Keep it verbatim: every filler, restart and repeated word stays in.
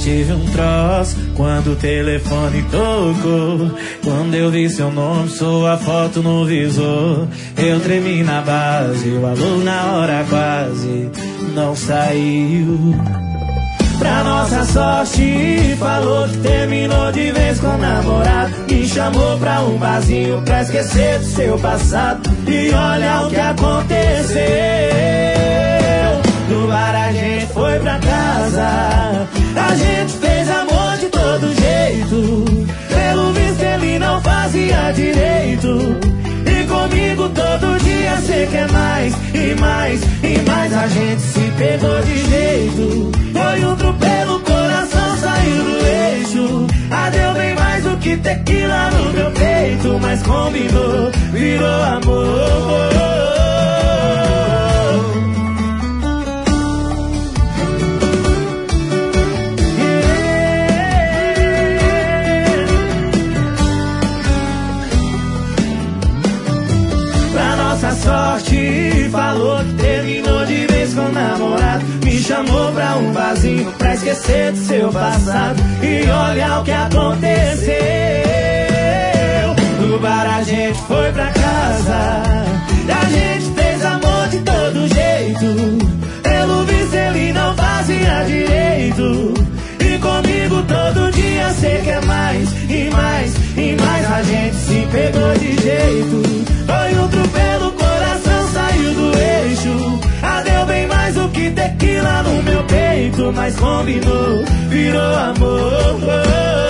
tive um troço quando o telefone tocou. Quando eu vi seu nome, sua foto no visor, eu tremi na base, o alô na hora quase não saiu. Pra nossa sorte, falou que terminou de vez com o namorado. Me chamou pra um barzinho pra esquecer do seu passado. E olha o que aconteceu. Do bar a gente foi pra casa, a gente fez amor de todo jeito. Pelo visto ele não fazia direito. E comigo todo dia cê quer mais, e mais, e mais. A gente se pegou de jeito. Foi um atropelo, o coração saiu do eixo. Ardeu bem mais do que tequila no meu peito. Mas combinou, virou amor. Nossa sorte, falou que terminou de vez com o namorado. Me chamou pra um barzinho pra esquecer do seu passado. E olha o que aconteceu. No bar a gente foi pra casa, a gente fez amor de todo jeito. Pelo visto ele não fazia direito. E comigo todo dia cê quer mais, e mais, e mais. A gente se pegou de jeito. Foi um atropelo, o coração saiu do eixo. Ardeu bem mais do que tequila no meu peito. Mas combinou, virou amor.